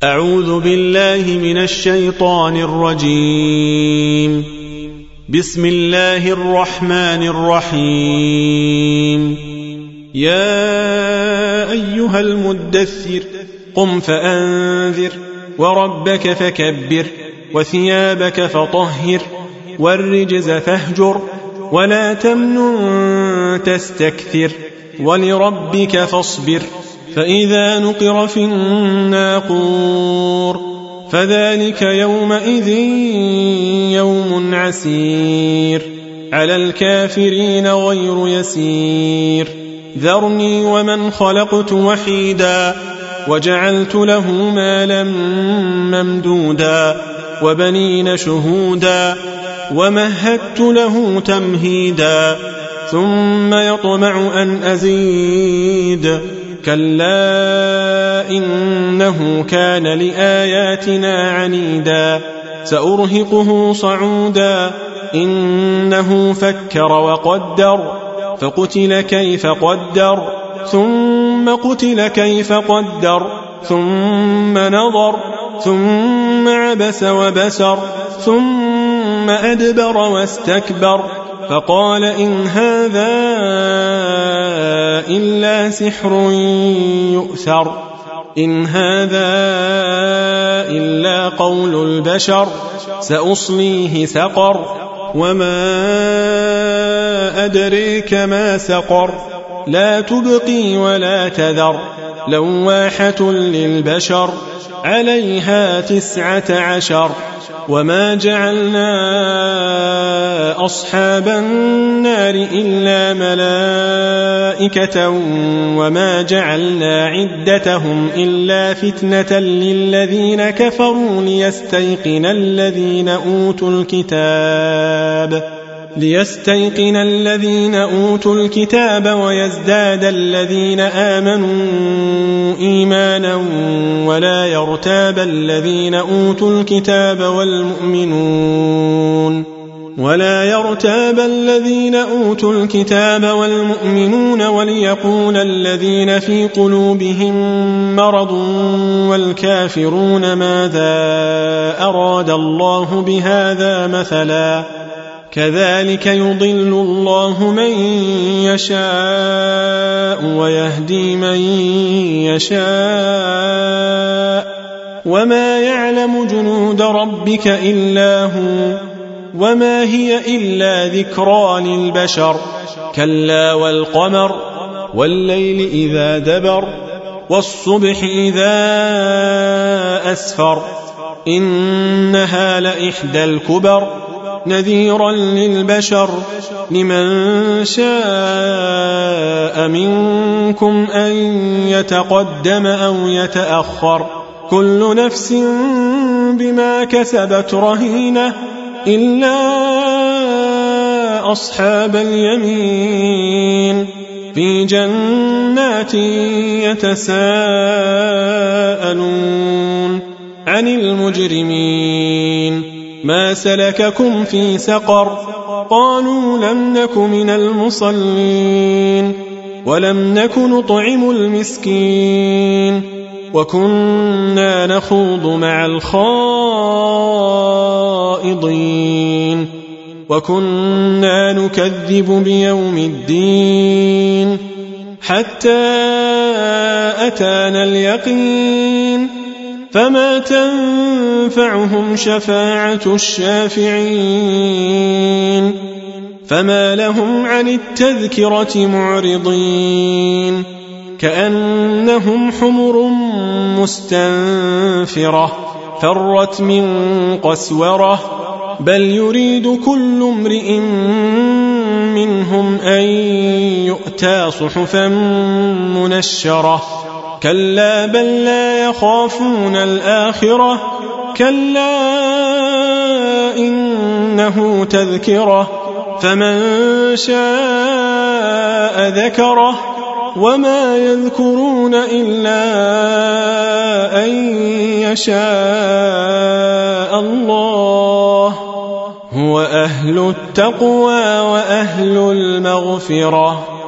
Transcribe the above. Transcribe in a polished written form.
أعوذ بالله من الشيطان الرجيم. بسم الله الرحمن الرحيم. يا أيها المدثر قم فأنذر وربك فكبر وثيابك فطهر والرجز فاهجر ولا تمنن تستكثر ولربك فاصبر فإذا نقر في الناقور فذلك يومئذ يوم عسير على الكافرين غير يسير. ذرني ومن خلقت وحيدا وجعلت له مالا ممدودا وبنين شهودا ومهدت له تمهيدا ثم يطمع أن أزيد كلا إنه كان لآياتنا عنيدا سأرهقه صعودا إنه فكر وقدر فقتل كيف قدر ثم قتل كيف قدر ثم نظر ثم عبس وبسر ثم أدبر واستكبر فقال إن هذا إلا سحر يؤثر إن هذا إلا قول البشر سأصليه سقر وما أدريك ما سقر لا تبقي ولا تذر لواحة للبشر عليها 19 وما جعلنا أصحاب النار إلا ملائكة وما جعلنا عدتهم إلا فتنة للذين كفروا ليستيقن الذين أوتوا الكتاب ويزداد الذين آمنوا إيمانا ولا يرتاب الذين أوتوا الكتاب والمؤمنون وليقول الذين في قلوبهم مرض والكافرون ماذا أراد الله بهذا مثلا كذلك يضل الله من يشاء ويهدي من يشاء وما يعلم جنود ربك إلا هو وما هي إلا ذكرى للبشر كلا والقمر والليل إذا دبر والصبح إذا أسفر إنها لإحدى الكبر نذيرا للبشر لمن شاء منكم أن يتقدم أو يتأخر كل نفس بما كسبت رهينة إلا أصحاب اليمين في جنات يتساءلون عن المجرمين ما سلككم في سقر قالوا لم نك من المصلين ولم نك نطعم المسكين وكنا نخوض مع الخائضين وكنا نكذب بيوم الدين حتى أتانا اليقين فما تنفعهم شفاعة الشافعين فما لهم عن التذكرة معرضين كأنهم حمر مستنفرة فرت من قسورة بل يريد كل امرئ منهم أن يؤتى صحفا منشرة كلا بل لا يخافون الآخرة كلا إنه تذكرة فمن شاء ذكره وما يذكرون إلا أن يشاء الله هو أهل التقوى وأهل المغفرة.